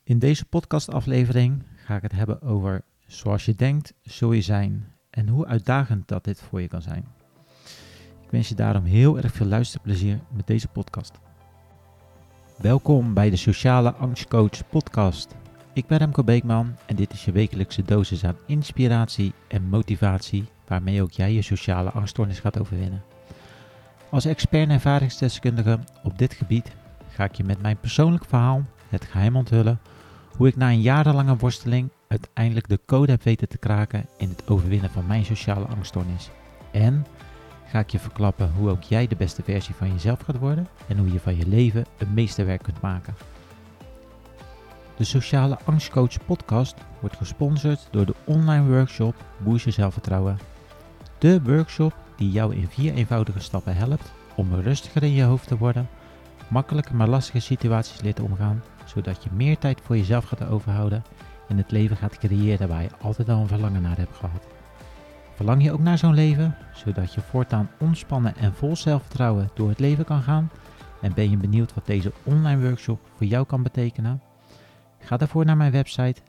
In deze podcastaflevering ga ik het hebben over zoals je denkt, zul je zijn en hoe uitdagend dat dit voor je kan zijn. Ik wens je daarom heel erg veel luisterplezier met deze podcast. Welkom bij de Sociale Angstcoach podcast. Ik ben Remco Beekman en dit is je wekelijkse dosis aan inspiratie en motivatie waarmee ook jij je sociale angststoornis gaat overwinnen. Als expert en ervaringsdeskundige op dit gebied ga ik je met mijn persoonlijk verhaal het geheim onthullen hoe ik na een jarenlange worsteling uiteindelijk de code heb weten te kraken in het overwinnen van mijn sociale angststoornis. En ga ik je verklappen hoe ook jij de beste versie van jezelf gaat worden en hoe je van je leven een meesterwerk kunt maken. De Sociale Angstcoach podcast wordt gesponsord door de online workshop Boost je zelfvertrouwen. De workshop die jou in 4 eenvoudige stappen helpt om rustiger in je hoofd te worden, makkelijker met lastige situaties leert omgaan, zodat je meer tijd voor jezelf gaat overhouden en het leven gaat creëren waar je altijd al een verlangen naar hebt gehad. Verlang je ook naar zo'n leven, zodat je voortaan ontspannen en vol zelfvertrouwen door het leven kan gaan? En ben je benieuwd wat deze online workshop voor jou kan betekenen? Ga daarvoor naar mijn website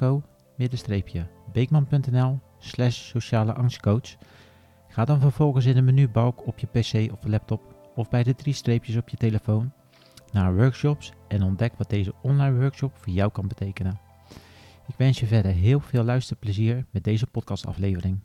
remco-beekman.nl/sociale angstcoach. Ga dan vervolgens in de menubalk op je pc of laptop of bij de 3 streepjes op je telefoon naar workshops en ontdek wat deze online workshop voor jou kan betekenen. Ik wens je verder heel veel luisterplezier met deze podcastaflevering.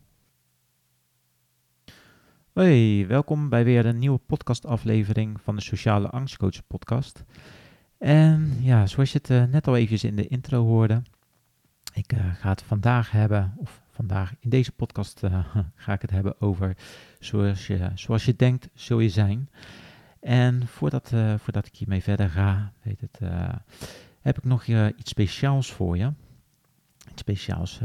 Hoi, welkom bij weer een nieuwe podcastaflevering van de Sociale Angstcoach podcast. En ja, zoals je het net al eventjes in de intro hoorde, ik ga het vandaag hebben, of vandaag in deze podcast ga ik het hebben over zoals je denkt, zul je zijn. En voordat ik hiermee verder ga, heb ik nog iets speciaals voor je. Iets speciaals,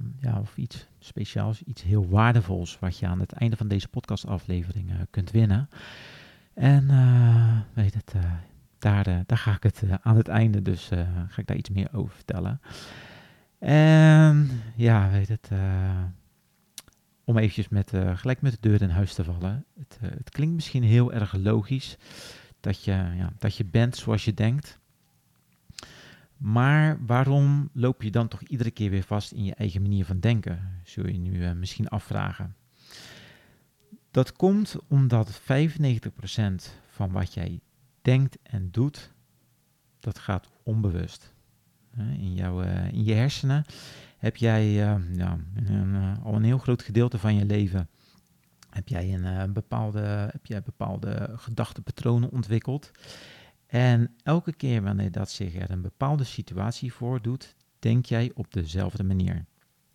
iets heel waardevols wat je aan het einde van deze podcastaflevering kunt winnen. En daar ga ik het aan het einde, dus ga ik daar iets meer over vertellen. En ja, om eventjes gelijk met de deur in huis te vallen. Het klinkt misschien heel erg logisch dat je bent zoals je denkt. Maar waarom loop je dan toch iedere keer weer vast in je eigen manier van denken? Zul je nu misschien afvragen. Dat komt omdat 95% van wat jij denkt en doet, dat gaat onbewust. In je hersenen heb jij al een heel groot gedeelte van je leven heb jij bepaalde gedachtepatronen ontwikkeld. En elke keer wanneer dat zich er een bepaalde situatie voordoet, denk jij op dezelfde manier.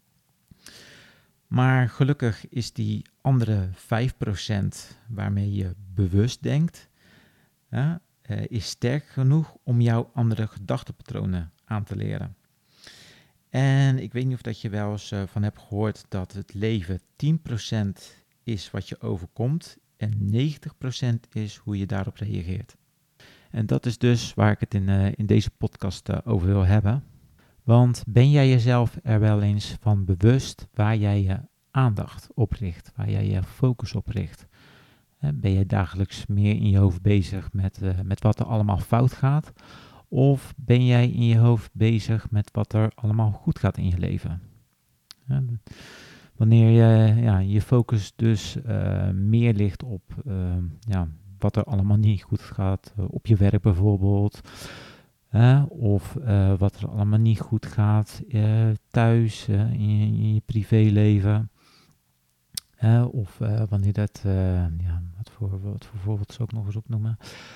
Maar gelukkig is die andere 5% waarmee je bewust denkt, is sterk genoeg om jouw andere gedachtepatronen aan te leren. En ik weet niet of dat je wel eens van hebt gehoord dat het leven 10% is wat je overkomt en 90% is hoe je daarop reageert. En dat is dus waar ik het in deze podcast over wil hebben. Want ben jij jezelf er wel eens van bewust waar jij je aandacht op richt, waar jij je focus op richt? Ben jij dagelijks meer in je hoofd bezig met wat er allemaal fout gaat? Of ben jij in je hoofd bezig met wat er allemaal goed gaat in je leven? Wanneer je focus dus meer ligt op wat er allemaal niet goed gaat, op je werk bijvoorbeeld, of wat er allemaal niet goed gaat thuis, in je privéleven. Of wanneer dat, wat voor voorbeeld zou ik nog eens opnoemen?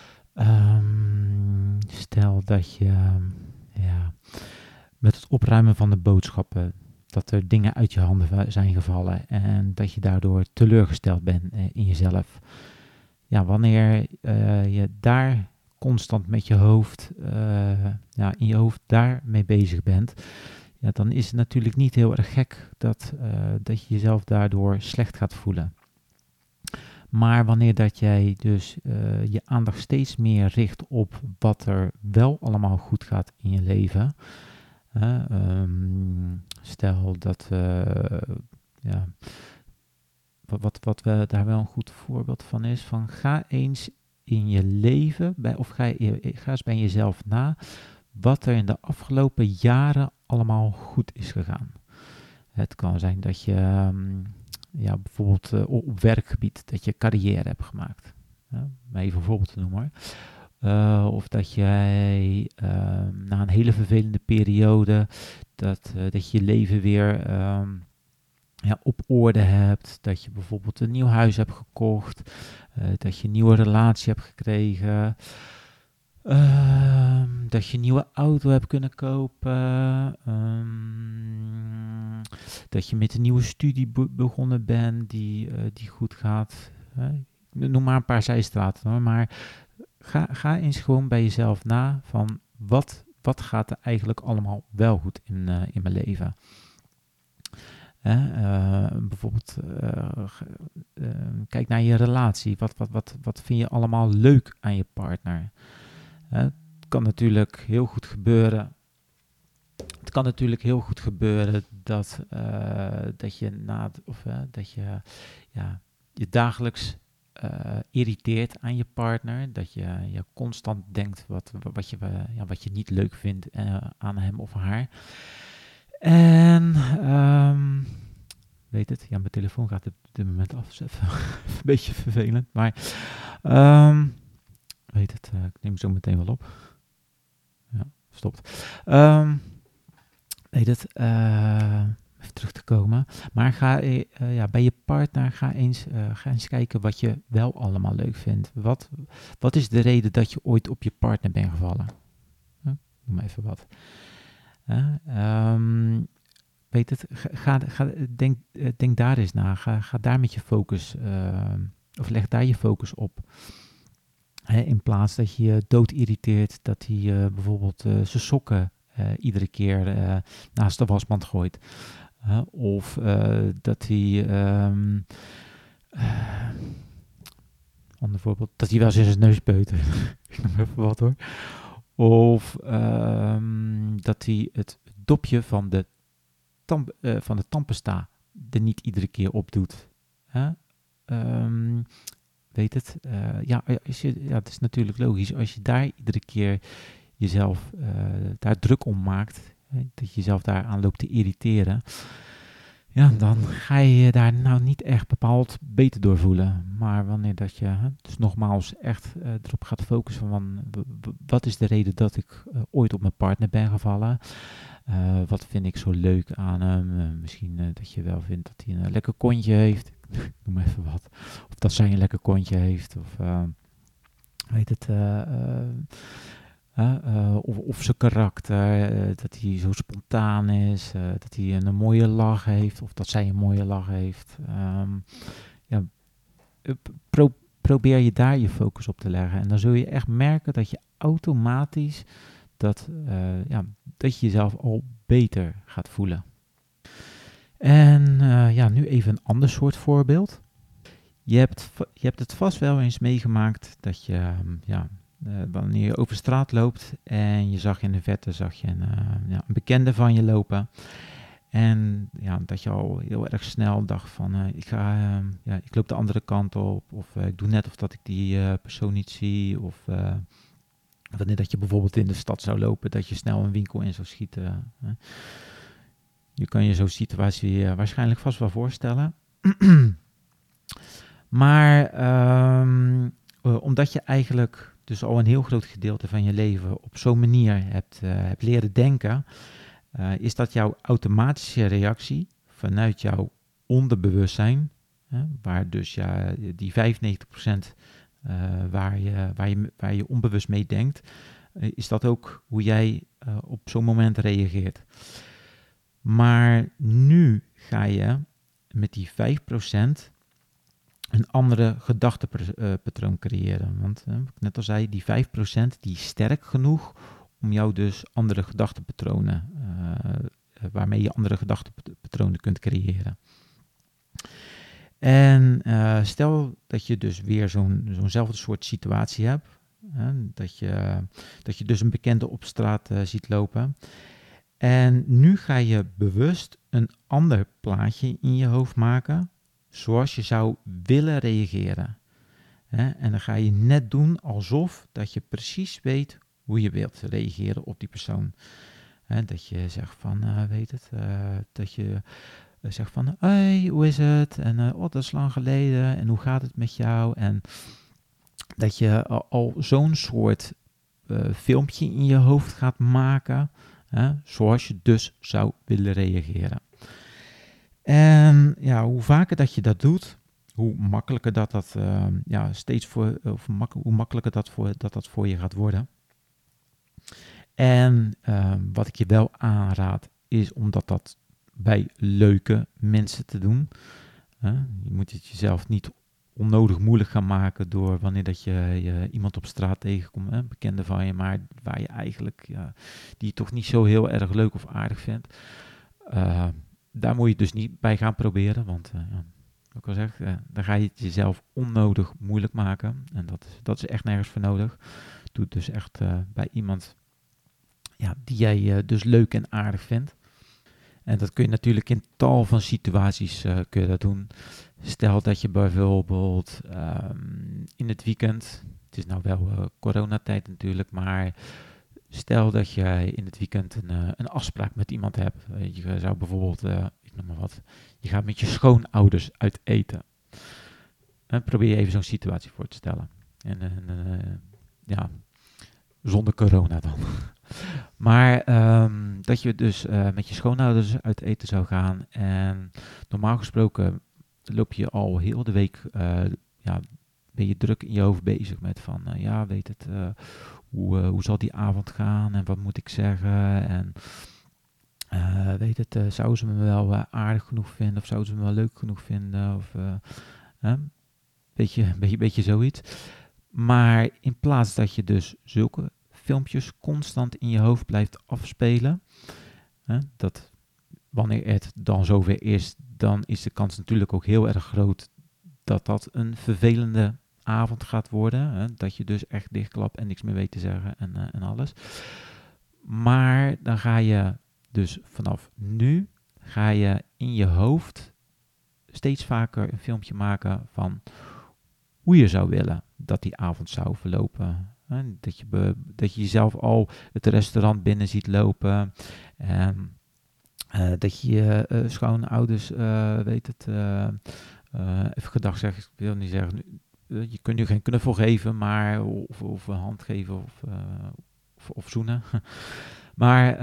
Stel dat je met het opruimen van de boodschappen, dat er dingen uit je handen zijn gevallen en dat je daardoor teleurgesteld bent in jezelf. Ja, wanneer je daar constant met je hoofd, in je hoofd daarmee bezig bent, ja, dan is het natuurlijk niet heel erg gek dat je jezelf daardoor slecht gaat voelen. Maar wanneer dat jij dus je aandacht steeds meer richt op wat er wel allemaal goed gaat in je leven. Stel dat wat we daar wel een goed voorbeeld van is, van ga eens in je leven, ga eens bij jezelf na, wat er in de afgelopen jaren allemaal goed is gegaan. Het kan zijn dat je bijvoorbeeld op werkgebied dat je carrière hebt gemaakt. Om even een voorbeeld te noemen. Of dat jij na een hele vervelende periode dat je leven weer op orde hebt. Dat je bijvoorbeeld een nieuw huis hebt gekocht. Dat je een nieuwe relatie hebt gekregen. Dat je een nieuwe auto hebt kunnen kopen. Dat je met een nieuwe studie begonnen bent die goed gaat. Noem maar een paar zijstraten hoor. Maar ga eens gewoon bij jezelf na van wat gaat er eigenlijk allemaal wel goed in mijn leven. Bijvoorbeeld kijk naar je relatie. Wat vind je allemaal leuk aan je partner? Het kan natuurlijk heel goed gebeuren. Het kan natuurlijk heel goed gebeuren dat je je dagelijks irriteert aan je partner. Dat je constant denkt wat je niet leuk vindt aan hem of haar. En weet het, mijn telefoon gaat op dit moment af. Dat is even een beetje vervelend. Maar weet het, ik neem zo meteen wel op. Ja, stopt. Weet het, even terug te komen. Maar ga bij je partner, ga eens kijken wat je wel allemaal leuk vindt. Wat is de reden dat je ooit op je partner bent gevallen? Noem maar even wat. Weet het, denk daar eens na. Ga daar met je focus, of leg daar je focus op. In plaats dat je je dood irriteert dat hij bijvoorbeeld zijn sokken iedere keer naast de wasmand gooit. Of dat hij, ander voorbeeld, dat hij wel eens in zijn neus peutert. Ik noem even wat hoor. Of dat hij het dopje van de tandpasta er niet iedere keer op doet. Weet het? Het is natuurlijk logisch. Als je daar iedere keer jezelf daar druk om maakt, dat je jezelf daaraan loopt te irriteren, dan ga je je daar nou niet echt bepaald beter door voelen. Maar wanneer dat je dus nogmaals echt erop gaat focussen van wat is de reden dat ik ooit op mijn partner ben gevallen? Wat vind ik zo leuk aan hem? Misschien dat je wel vindt dat hij een lekker kontje heeft. Noem even wat. Of dat zij een lekker kontje heeft. Of weet het. Of zijn karakter. Dat hij zo spontaan is. Dat hij een mooie lach heeft. Of dat zij een mooie lach heeft. Probeer je daar je focus op te leggen. En dan zul je echt merken dat je automatisch dat je jezelf al beter gaat voelen. En nu even een ander soort voorbeeld. Je hebt het vast wel eens meegemaakt dat je, wanneer je over straat loopt en je zag in de verte een bekende van je lopen. En dat je al heel erg snel dacht van, ik loop de andere kant op. Of ik doe net of dat ik die persoon niet zie. Of wanneer dat je bijvoorbeeld in de stad zou lopen, dat je snel een winkel in zou schieten. Je kan je zo'n situatie waarschijnlijk vast wel voorstellen. Maar omdat je eigenlijk dus al een heel groot gedeelte van je leven op zo'n manier hebt leren denken, is dat jouw automatische reactie vanuit jouw onderbewustzijn, waar dus die 95% waar je onbewust mee denkt, is dat ook hoe jij op zo'n moment reageert. Maar nu ga je met die 5% een andere gedachtepatroon creëren. Want wat ik net al zei, die 5% die is sterk genoeg om jou dus andere gedachtepatronen, waarmee je andere gedachtepatronen kunt creëren. En stel dat je dus weer zo'nzelfde soort situatie hebt. Dat je dus een bekende op straat ziet lopen. En nu ga je bewust een ander plaatje in je hoofd maken, zoals je zou willen reageren. En dan ga je net doen alsof dat je precies weet hoe je wilt reageren op die persoon. Dat je zegt van, dat je zegt van, hey, hoe is het? En dat is lang geleden. En hoe gaat het met jou? En dat je al zo'n soort filmpje in je hoofd gaat maken, zoals je dus zou willen reageren. En ja, hoe vaker dat je dat doet, hoe makkelijker hoe makkelijker dat voor je gaat worden. En wat ik je wel aanraad, is om dat bij leuke mensen te doen. Je moet het jezelf niet onnodig moeilijk gaan maken door wanneer dat je iemand op straat tegenkomt, een bekende van je, maar waar je eigenlijk, die je toch niet zo heel erg leuk of aardig vindt. Daar moet je het dus niet bij gaan proberen, want ik al zeg, dan ga je het jezelf onnodig moeilijk maken. En dat is echt nergens voor nodig. Doe het dus echt bij iemand die jij dus leuk en aardig vindt. En dat kun je natuurlijk in tal van situaties kun je dat doen. Stel dat je bijvoorbeeld in het weekend, het is nou wel coronatijd natuurlijk, maar stel dat je in het weekend een afspraak met iemand hebt. Je zou bijvoorbeeld, ik noem maar wat, je gaat met je schoonouders uit eten. Probeer je even zo'n situatie voor te stellen. En zonder corona dan. Maar dat je dus met je schoonouders uit eten zou gaan. En normaal gesproken loop je al heel de week, ben je druk in je hoofd bezig met van, hoe zal die avond gaan en wat moet ik zeggen? En zouden ze me wel aardig genoeg vinden of zouden ze me wel leuk genoeg vinden? Of beetje zoiets. Maar in plaats dat je dus zulke filmpjes constant in je hoofd blijft afspelen, dat wanneer het dan zover is, dan is de kans natuurlijk ook heel erg groot dat een vervelende avond gaat worden. Dat je dus echt dichtklapt en niks meer weet te zeggen en alles. Maar dan ga je dus vanaf nu, ga je in je hoofd steeds vaker een filmpje maken van hoe je zou willen dat die avond zou verlopen. Dat je jezelf al het restaurant binnen ziet lopen. Dat je je schoonouders, even gedag zeggen, ik wil niet zeggen, je kunt je geen knuffel geven, maar of een hand geven of zoenen. Maar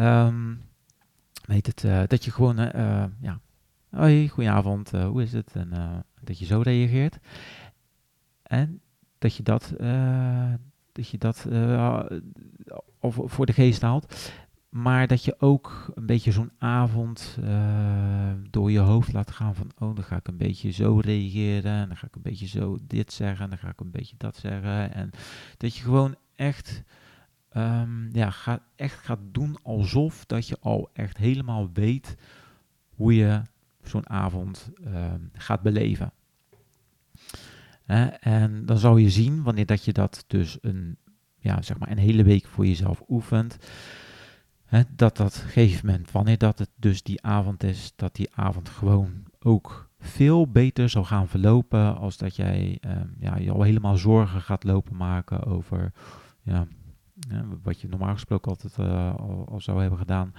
dat je gewoon, hoi, goedenavond, hoe is het? En dat je zo reageert. En dat je dat voor de geest haalt. Maar dat je ook een beetje zo'n avond door je hoofd laat gaan van, dan ga ik een beetje zo reageren. En dan ga ik een beetje zo dit zeggen. En dan ga ik een beetje dat zeggen. En dat je gewoon echt, gaat doen alsof dat je al echt helemaal weet hoe je zo'n avond gaat beleven. En dan zal je zien, wanneer dat je dat dus een hele week voor jezelf oefent, dat op een gegeven moment, wanneer dat het dus die avond is, dat die avond gewoon ook veel beter zal gaan verlopen als dat jij je al helemaal zorgen gaat lopen maken over wat je normaal gesproken altijd al zou hebben gedaan.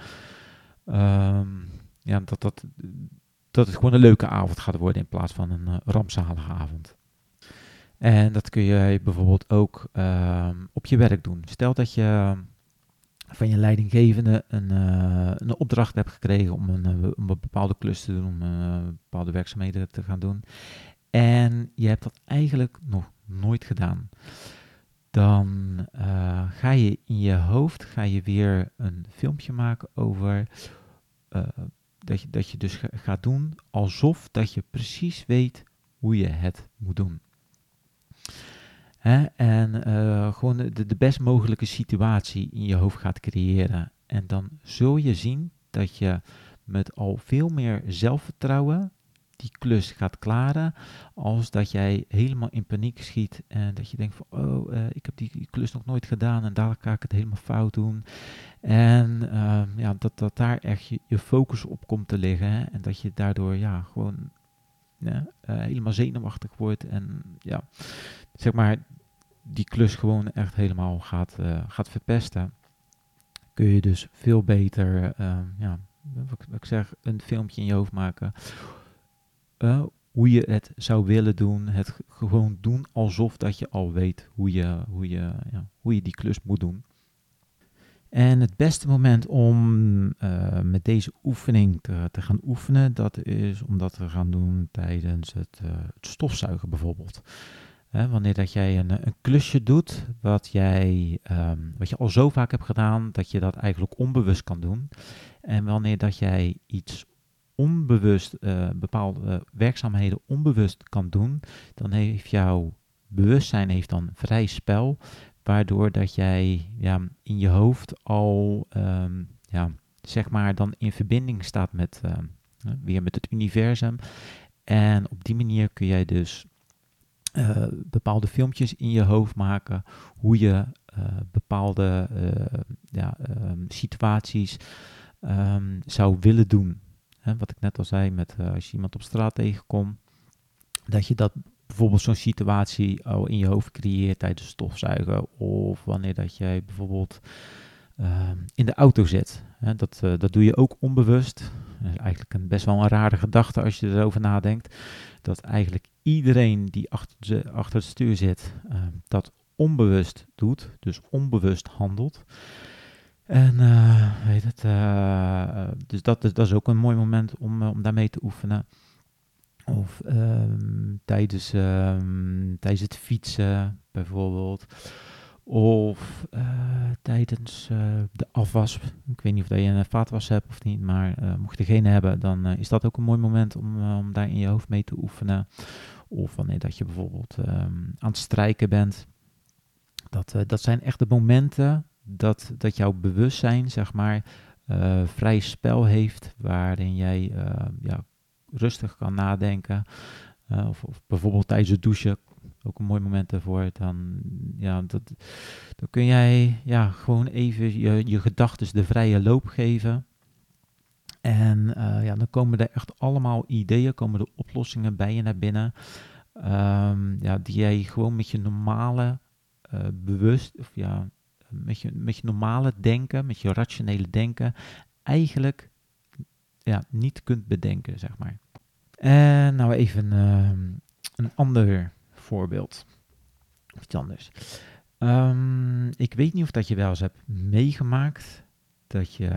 Dat het gewoon een leuke avond gaat worden in plaats van een rampzalige avond. En dat kun je bijvoorbeeld ook op je werk doen. Stel dat je van je leidinggevende een opdracht hebt gekregen om een bepaalde klus te doen, om bepaalde werkzaamheden te gaan doen. En je hebt dat eigenlijk nog nooit gedaan. Dan ga je in je hoofd weer een filmpje maken over dat je dus gaat doen alsof dat je precies weet hoe je het moet doen. En gewoon de best mogelijke situatie in je hoofd gaat creëren. En dan zul je zien dat je met al veel meer zelfvertrouwen die klus gaat klaren, als dat jij helemaal in paniek schiet en dat je denkt van, ik heb die klus nog nooit gedaan en daar ga ik het helemaal fout doen. En dat daar echt je focus op komt te liggen en dat je daardoor helemaal zenuwachtig wordt en zeg maar die klus gewoon echt helemaal gaat verpesten, kun je dus veel beter, wat ik zeg, een filmpje in je hoofd maken. Hoe je het zou willen doen. Het gewoon doen alsof dat je al weet hoe je die klus moet doen. En het beste moment om met deze oefening te gaan oefenen, dat is om dat te gaan doen tijdens het stofzuigen bijvoorbeeld. Wanneer dat jij een klusje doet, wat je al zo vaak hebt gedaan, dat je dat eigenlijk onbewust kan doen. En wanneer dat jij iets onbewust, bepaalde werkzaamheden onbewust kan doen, dan heeft jouw bewustzijn dan vrij spel, waardoor dat jij in je hoofd al zeg maar dan in verbinding staat met weer met het universum. En op die manier kun jij dus bepaalde filmpjes in je hoofd maken, hoe je bepaalde situaties zou willen doen. Wat ik net al zei, met als je iemand op straat tegenkomt, dat je dat bijvoorbeeld zo'n situatie al in je hoofd creëert tijdens stofzuigen, of wanneer dat jij bijvoorbeeld in de auto zit. Dat doe je ook onbewust. Dat is eigenlijk best wel een rare gedachte als je erover nadenkt, dat eigenlijk iedereen die achter het stuur zit, dat onbewust doet, dus onbewust handelt. En dus dat is ook een mooi moment om daarmee te oefenen. Of tijdens het fietsen bijvoorbeeld. Of tijdens de afwas. Ik weet niet of je een vaatwas hebt of niet, maar mocht je er geen hebben, dan is dat ook een mooi moment om daar in je hoofd mee te oefenen. Of wanneer dat je bijvoorbeeld aan het strijken bent. Dat zijn echt de momenten dat jouw bewustzijn, zeg maar, vrij spel heeft, waarin jij rustig kan nadenken. Of bijvoorbeeld tijdens het douchen, ook een mooi moment daarvoor. Dan kun jij gewoon even je gedachten de vrije loop geven. En dan komen er echt allemaal ideeën, komen er oplossingen bij je naar binnen. Die jij gewoon met je normale met je normale denken, met je rationele denken, eigenlijk niet kunt bedenken, zeg maar. En nou even een ander voorbeeld. Of iets anders. Ik weet niet of dat je wel eens hebt meegemaakt dat je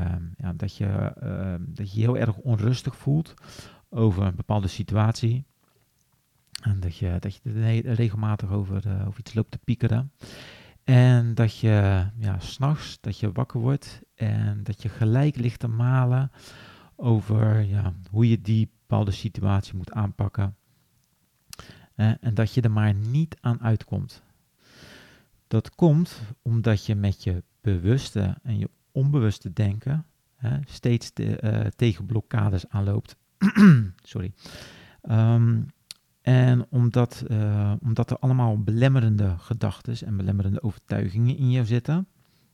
heel erg onrustig voelt over een bepaalde situatie. En dat je er regelmatig over iets loopt te piekeren. En dat je 's nachts dat je wakker wordt en dat je gelijk ligt te malen over hoe je die bepaalde situatie moet aanpakken. En dat je er maar niet aan uitkomt. Dat komt omdat je met je bewuste en je onbewuste denken steeds tegen blokkades aanloopt. Sorry. En omdat er allemaal belemmerende gedachten en belemmerende overtuigingen in jou zitten.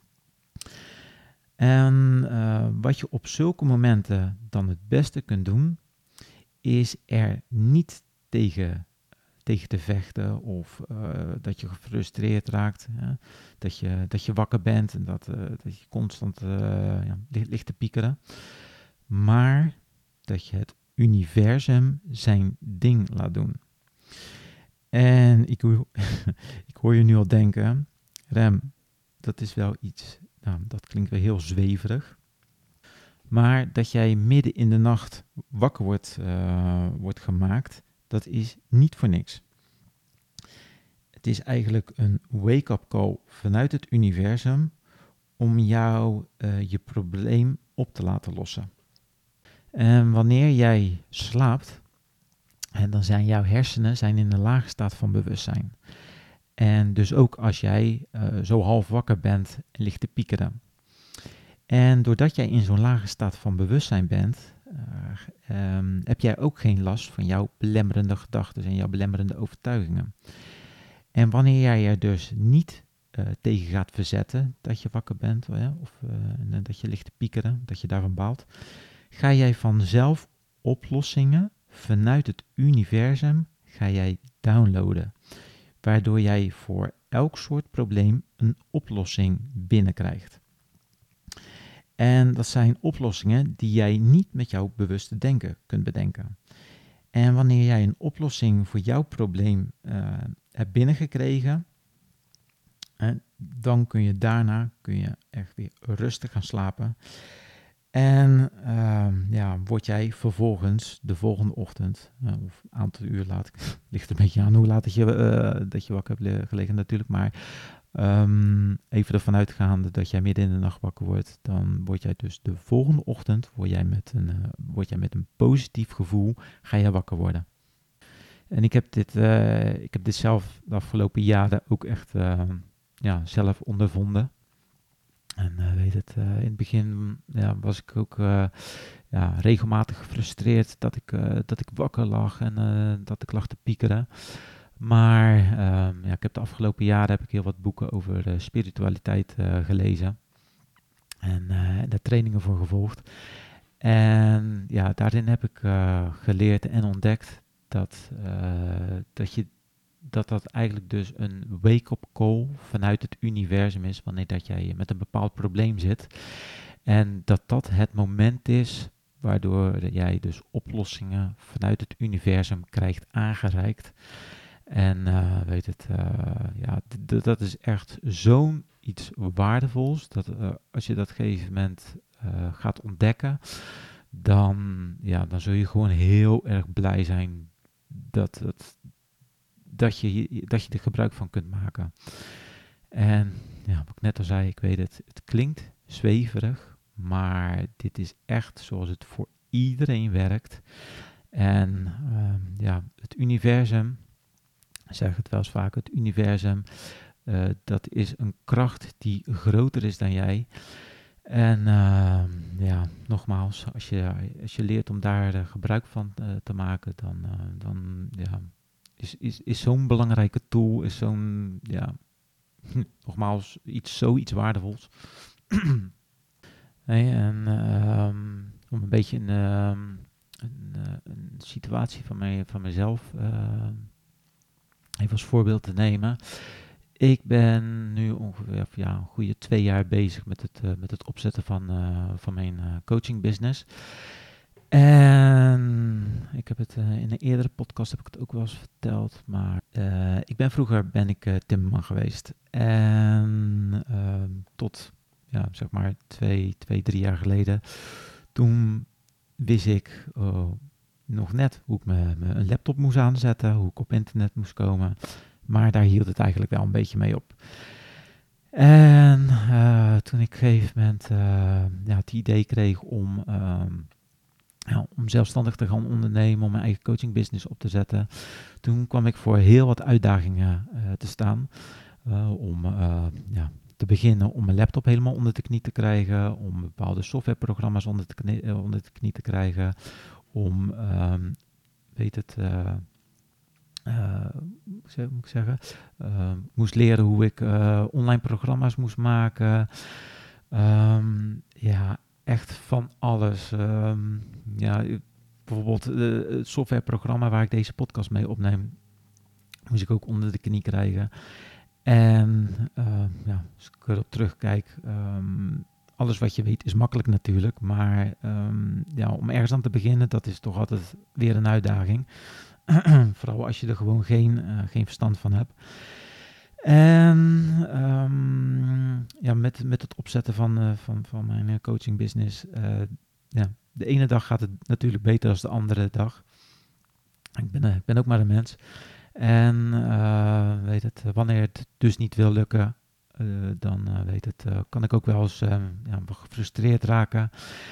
En wat je op zulke momenten dan het beste kunt doen, is er niet tegen te vechten of dat je gefrustreerd raakt. Dat je wakker bent en dat je constant ligt te piekeren. Maar dat je het universum zijn ding laat doen. En ik hoor je nu al denken, Rem, dat is wel iets, dat klinkt wel heel zweverig. Maar dat jij midden in de nacht wakker wordt gemaakt, dat is niet voor niks. Het is eigenlijk een wake-up call vanuit het universum om jou je probleem op te laten lossen. En wanneer jij slaapt, dan zijn jouw hersenen in een lage staat van bewustzijn. En dus ook als jij zo half wakker bent en ligt te piekeren. En doordat jij in zo'n lage staat van bewustzijn bent, heb jij ook geen last van jouw belemmerende gedachten en jouw belemmerende overtuigingen. En wanneer jij er dus niet tegen gaat verzetten dat je wakker bent of dat je ligt te piekeren, dat je daarvan baalt, ga jij vanzelf oplossingen vanuit het universum ga jij downloaden. Waardoor jij voor elk soort probleem een oplossing binnenkrijgt. En dat zijn oplossingen die jij niet met jouw bewuste denken kunt bedenken. En wanneer jij een oplossing voor jouw probleem hebt binnengekregen, dan kun je daarna echt weer rustig gaan slapen. En word jij vervolgens de volgende ochtend, of een aantal uur later, ligt er een beetje aan hoe laat dat je wakker hebt gelegen natuurlijk, maar even ervan uitgaande dat jij midden in de nacht wakker wordt, dan word jij dus de volgende ochtend, word jij met een positief gevoel, ga jij wakker worden. En ik heb dit zelf de afgelopen jaren ook echt zelf ondervonden. En in het begin was ik ook regelmatig gefrustreerd dat ik wakker lag en dat ik lag te piekeren. Maar ik heb de afgelopen jaren heel wat boeken over spiritualiteit gelezen. En daar trainingen voor gevolgd. En daarin heb ik geleerd en ontdekt dat eigenlijk dus een wake-up call vanuit het universum is wanneer dat jij met een bepaald probleem zit. En dat het moment is waardoor jij dus oplossingen vanuit het universum krijgt aangereikt. En dat is echt zo'n iets waardevols, dat als je dat op een gegeven moment gaat ontdekken, dan zul je gewoon heel erg blij zijn dat je er gebruik van kunt maken. En wat ik net al zei, ik weet het klinkt zweverig, maar dit is echt zoals het voor iedereen werkt. En het universum, ik zeg het wel eens vaak, het universum, dat is een kracht die groter is dan jij. En nogmaals, als je leert om daar gebruik van te maken, dan is zo'n belangrijke tool, is zo'n, nogmaals, zoiets waardevols. En om een beetje een situatie van mezelf even als voorbeeld te nemen. Ik ben nu ongeveer een goede 2 jaar bezig met het opzetten van mijn coaching business. En ik heb het in een eerdere podcast heb ik het ook wel eens verteld, maar vroeger ben ik timmerman geweest. En tot zeg maar 2, 3 jaar geleden, toen wist ik nog net hoe ik een laptop moest aanzetten, hoe ik op internet moest komen. Maar daar hield het eigenlijk wel een beetje mee op. En toen ik op een gegeven moment het idee kreeg om zelfstandig te gaan ondernemen, om mijn eigen coaching business op te zetten, toen kwam ik voor heel wat uitdagingen te staan. Om te beginnen om mijn laptop helemaal onder de knie te krijgen, om bepaalde softwareprogramma's onder de knie te krijgen, om moest leren hoe ik online programma's moest maken. Echt van alles. Bijvoorbeeld het softwareprogramma waar ik deze podcast mee opneem, moest ik ook onder de knie krijgen. En als ik erop terugkijk, alles wat je weet is makkelijk natuurlijk, maar om ergens aan te beginnen, dat is toch altijd weer een uitdaging. Vooral als je er gewoon geen verstand van hebt. En met het opzetten van mijn coaching business, de ene dag gaat het natuurlijk beter dan de andere dag. Ik ben ook maar een mens. En wanneer het dus niet wil lukken, dan kan ik ook wel eens gefrustreerd raken.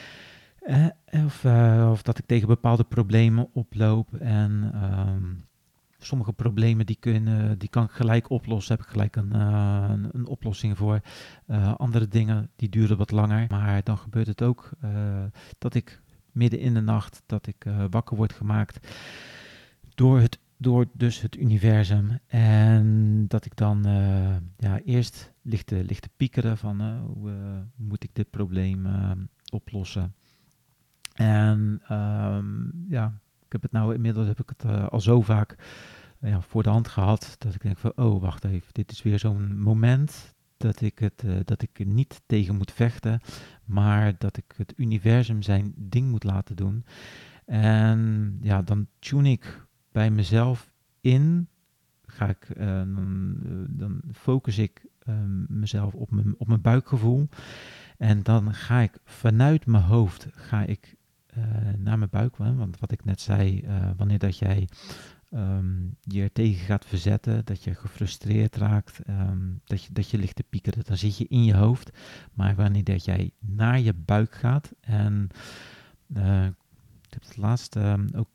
Of dat ik tegen bepaalde problemen oploop. En sommige problemen die kan ik gelijk oplossen. Heb ik gelijk een oplossing voor. Andere dingen die duren wat langer. Maar dan gebeurt het ook dat ik midden in de nacht wakker word gemaakt door dus het universum. En dat ik dan eerst ligt te piekeren van hoe moet ik dit probleem oplossen. En ik heb het nou inmiddels al zo vaak voor de hand gehad. Dat ik denk van, oh, wacht even. Dit is weer zo'n moment dat ik er niet tegen moet vechten. Maar dat ik het universum zijn ding moet laten doen. En ja, dan tune ik bij mezelf in. Dan focus ik mezelf op mijn buikgevoel. En dan ga ik vanuit mijn hoofd naar mijn buik. Want wat ik net zei, wanneer dat jij je er tegen gaat verzetten, dat je gefrustreerd raakt, dat je ligt te piekeren, dan zit je in je hoofd. Maar wanneer dat jij naar je buik gaat en ik heb het laatst ook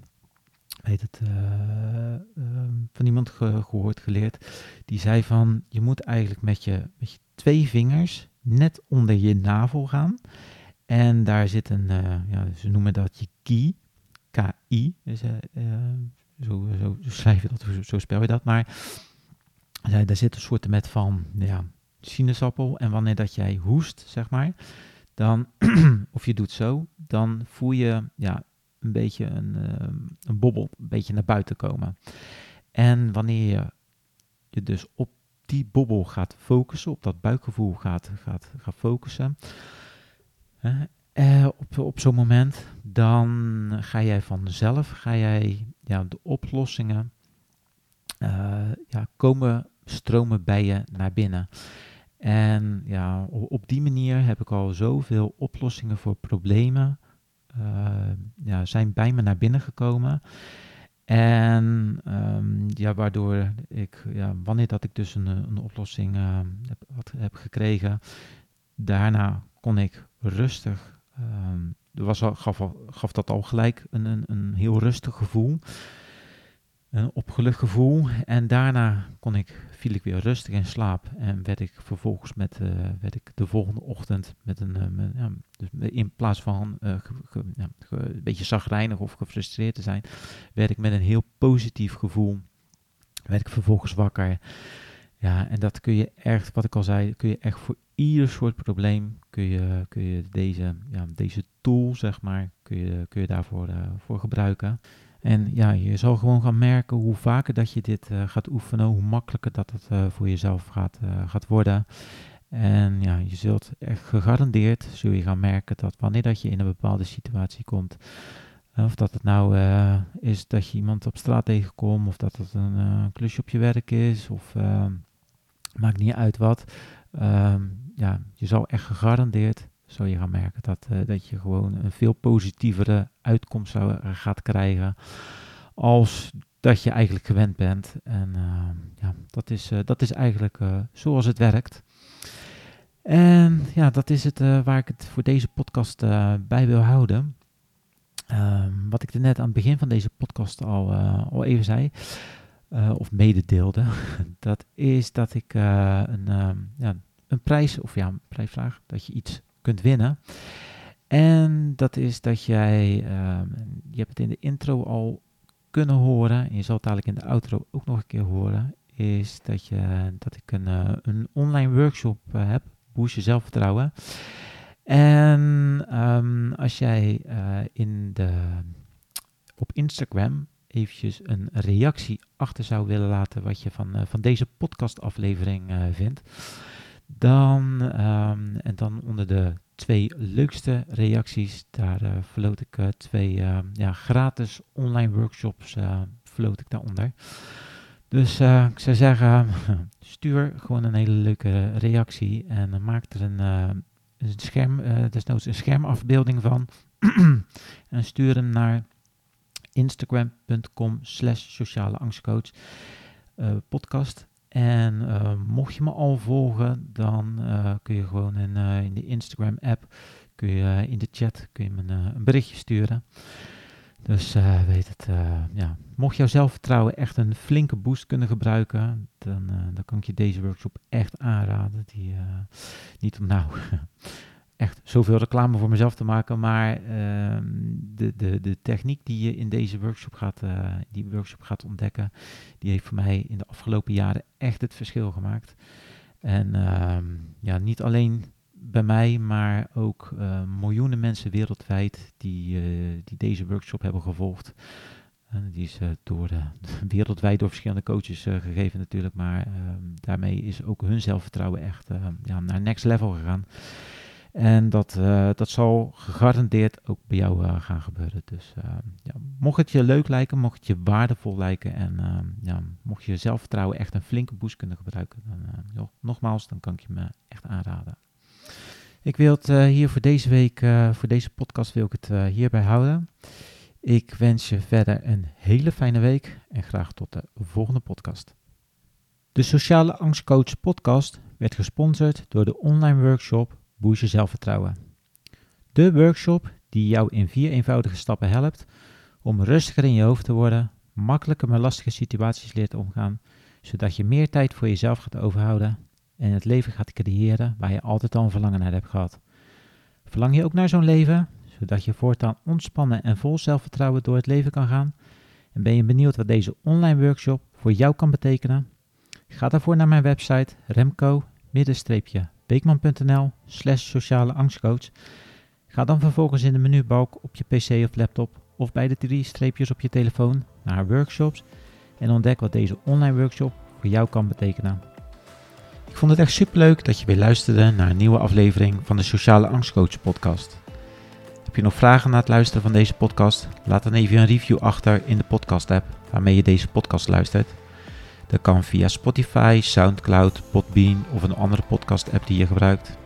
van iemand gehoord, geleerd. Die zei van, je moet eigenlijk met je 2 vingers net onder je navel gaan. En daar zit ze noemen dat je ki, K-I. Dus, zo schrijf je dat, zo spel je dat. Maar daar zit een soort met van sinaasappel. En wanneer dat jij hoest, zeg maar, dan, of je doet zo, dan voel je een beetje een bobbel een beetje naar buiten komen. En wanneer je dus op die bobbel gaat focussen, op dat buikgevoel gaat focussen, op zo'n moment, dan ga jij vanzelf, de oplossingen komen stromen bij je naar binnen. En op die manier heb ik al zoveel oplossingen voor problemen zijn bij me naar binnen gekomen. En waardoor ik, wanneer dat ik dus een oplossing heb gekregen, daarna kon ik rustig, gaf dat al gelijk een heel rustig gevoel, een opgelucht gevoel. En daarna viel ik weer rustig in slaap en werd ik vervolgens werd ik de volgende ochtend met dus in plaats van een beetje chagrijnig of gefrustreerd te zijn, werd ik met een heel positief gevoel, werd ik vervolgens wakker. Ja, en dat kun je echt, wat ik al zei, kun je echt voor ieder soort probleem, kun je deze tool, zeg maar, kun je daarvoor voor gebruiken. En je zal gewoon gaan merken hoe vaker dat je dit gaat oefenen, hoe makkelijker dat het voor jezelf gaat worden. En je zult echt gegarandeerd, zul je gaan merken dat wanneer dat je in een bepaalde situatie komt, of dat het nou is dat je iemand op straat tegenkomt, of dat het een klusje op je werk is, of maakt niet uit wat. Je zal echt gegarandeerd, zul je gaan merken dat je gewoon een veel positievere uitkomst gaat krijgen als dat je eigenlijk gewend bent. En dat is eigenlijk zoals het werkt. En dat is het waar ik het voor deze podcast bij wil houden. Wat ik er net aan het begin van deze podcast al even zei, of mededeelde, dat is dat ik een prijs, of een prijsvraag, dat je iets kunt winnen. En dat is dat je hebt het in de intro al kunnen horen, en je zal het dadelijk in de outro ook nog een keer horen, is dat ik een online workshop heb, Boost je zelfvertrouwen. En als jij op Instagram eventjes een reactie achter zou willen laten wat je van deze podcastaflevering vindt, en dan onder de 2 leukste reacties, daar verloot ik 2 gratis online workshops verloot ik daaronder. Dus ik zou zeggen, stuur gewoon een hele leuke reactie en maak er desnoods een schermafbeelding van en stuur hem naar instagram.com/socialeangstcoach podcast. En mocht je me al volgen, dan kun je gewoon in de Instagram app, in de chat, kun je me een berichtje sturen. Dus mocht jouw zelfvertrouwen echt een flinke boost kunnen gebruiken, dan kan ik je deze workshop echt aanraden. Niet om echt zoveel reclame voor mezelf te maken, maar de techniek die je in deze workshop gaat ontdekken, die heeft voor mij in de afgelopen jaren echt het verschil gemaakt. En niet alleen bij mij, maar ook miljoenen mensen wereldwijd die deze workshop hebben gevolgd. Die is wereldwijd door verschillende coaches gegeven natuurlijk. Maar daarmee is ook hun zelfvertrouwen echt naar next level gegaan. En dat zal gegarandeerd ook bij jou gaan gebeuren. Dus mocht het je leuk lijken, mocht het je waardevol lijken en mocht je zelfvertrouwen echt een flinke boost kunnen gebruiken, dan nogmaals, dan kan ik je me echt aanraden. Ik wil het hier voor deze week, voor deze podcast wil ik het hierbij houden. Ik wens je verder een hele fijne week en graag tot de volgende podcast. De Sociale Angstcoach podcast werd gesponsord door de online workshop Boost je zelfvertrouwen. De workshop die jou in 4 eenvoudige stappen helpt om rustiger in je hoofd te worden, makkelijker met lastige situaties leert omgaan, zodat je meer tijd voor jezelf gaat overhouden en het leven gaat creëren waar je altijd al een verlangen naar hebt gehad. Verlang je ook naar zo'n leven, zodat je voortaan ontspannen en vol zelfvertrouwen door het leven kan gaan? En ben je benieuwd wat deze online workshop voor jou kan betekenen? Ga daarvoor naar mijn website remco-beekman.nl/sociale angstcoach. Ga dan vervolgens in de menubalk op je pc of laptop of bij de 3 streepjes op je telefoon naar workshops en ontdek wat deze online workshop voor jou kan betekenen. Ik vond het echt superleuk dat je weer luisterde naar een nieuwe aflevering van de Sociale Angstcoach podcast. Heb je nog vragen na het luisteren van deze podcast? Laat dan even een review achter in de podcast app waarmee je deze podcast luistert. Dat kan via Spotify, Soundcloud, Podbean of een andere podcast app die je gebruikt.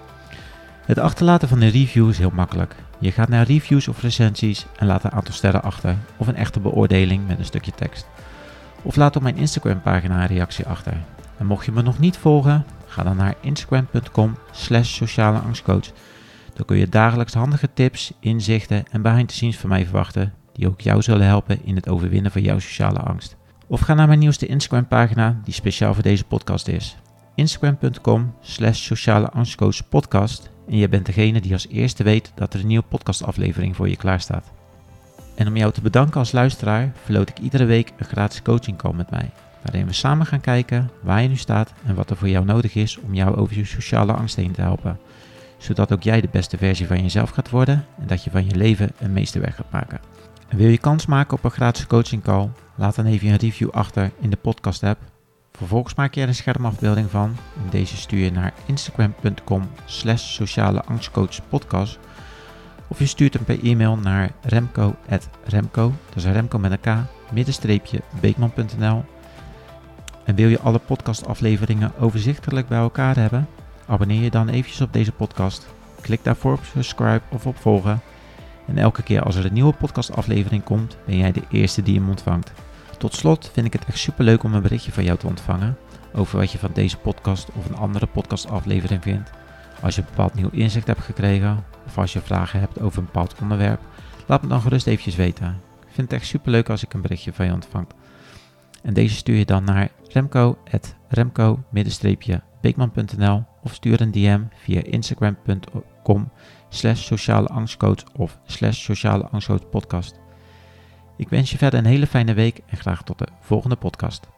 Het achterlaten van een review is heel makkelijk. Je gaat naar reviews of recensies en laat een aantal sterren achter of een echte beoordeling met een stukje tekst. Of laat op mijn Instagram pagina een reactie achter. En mocht je me nog niet volgen, ga dan naar instagram.com/sociale angstcoach. Dan kun je dagelijks handige tips, inzichten en behind the scenes van mij verwachten die ook jou zullen helpen in het overwinnen van jouw sociale angst. Of ga naar mijn nieuwste Instagram pagina die speciaal voor deze podcast is. Instagram.com/sociale angstcoach podcast en je bent degene die als eerste weet dat er een nieuwe podcastaflevering voor je klaar staat. En om jou te bedanken als luisteraar verloot ik iedere week een gratis coaching call met mij, waarin we samen gaan kijken waar je nu staat en wat er voor jou nodig is om jou over je sociale angst heen te helpen, zodat ook jij de beste versie van jezelf gaat worden en dat je van je leven een meesterwerk gaat maken. En wil je kans maken op een gratis coaching call? Laat dan even een review achter in de podcast app. Vervolgens maak je er een schermafbeelding van en deze stuur je naar instagram.com/sociale angstcoachpodcast of je stuurt hem per e-mail naar remco@remco, dat is Remco met een K, _beekman.nl. En wil je alle podcastafleveringen overzichtelijk bij elkaar hebben? Abonneer je dan eventjes op deze podcast. Klik daarvoor op subscribe of op volgen. En elke keer als er een nieuwe podcastaflevering komt, ben jij de eerste die hem ontvangt. Tot slot vind ik het echt superleuk om een berichtje van jou te ontvangen over wat je van deze podcast of een andere podcastaflevering vindt. Als je een bepaald nieuw inzicht hebt gekregen of als je vragen hebt over een bepaald onderwerp, laat me dan gerust eventjes weten. Ik vind het echt superleuk als ik een berichtje van je ontvangt. En deze stuur je dan naar remco@remco-beekman.nl of stuur een DM via instagram.com/sociale angstcoach of /sociale angstcoach podcast. Ik wens je verder een hele fijne week en graag tot de volgende podcast.